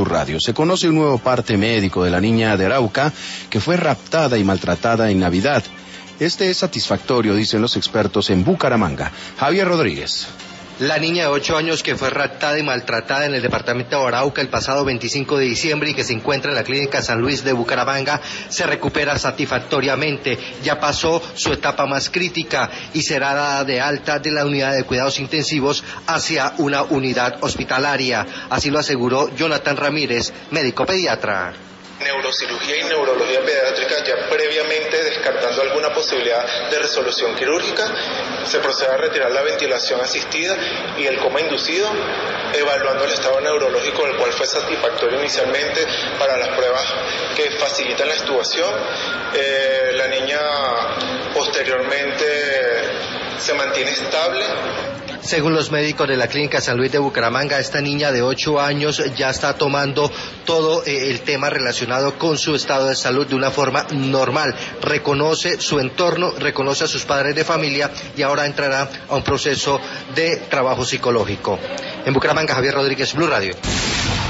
Radio. Se conoce un nuevo parte médico de la niña de Arauca que fue raptada y maltratada en Navidad. Este es satisfactorio, dicen los expertos en Bucaramanga. Javier Rodríguez. La niña de 8 años que fue raptada y maltratada en el departamento de Arauca el pasado 25 de diciembre y que se encuentra en la clínica San Luis de Bucaramanga se recupera satisfactoriamente. Ya pasó su etapa más crítica y será dada de alta de la unidad de cuidados intensivos hacia una unidad hospitalaria. Así lo aseguró Jonathan Ramírez, médico pediatra. Neurocirugía y neurología pediátrica, ya previamente descartando alguna posibilidad de resolución quirúrgica, se procede a retirar la ventilación asistida y el coma inducido, evaluando el estado neurológico, el cual fue satisfactorio inicialmente para las pruebas que facilitan la extubación. La niña posteriormente se mantiene estable. Según los médicos de la clínica San Luis de Bucaramanga, esta niña de 8 años ya está tomando todo el tema relacionado con su estado de salud de una forma normal. Reconoce su entorno, reconoce a sus padres de familia y ahora entrará a un proceso de trabajo psicológico. En Bucaramanga, Javier Rodríguez, Blue Radio.